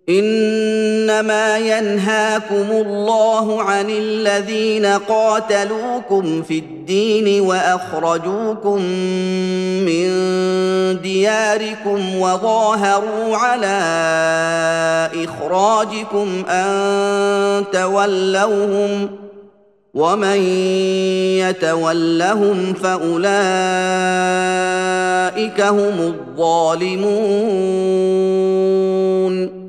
انما ينهاكم الله عن الذين قاتلوكم في الدين واخرجوكم من دياركم وظاهروا على اخراجكم ان تولوهم ومن يتولهم فاولئك هم الظالمون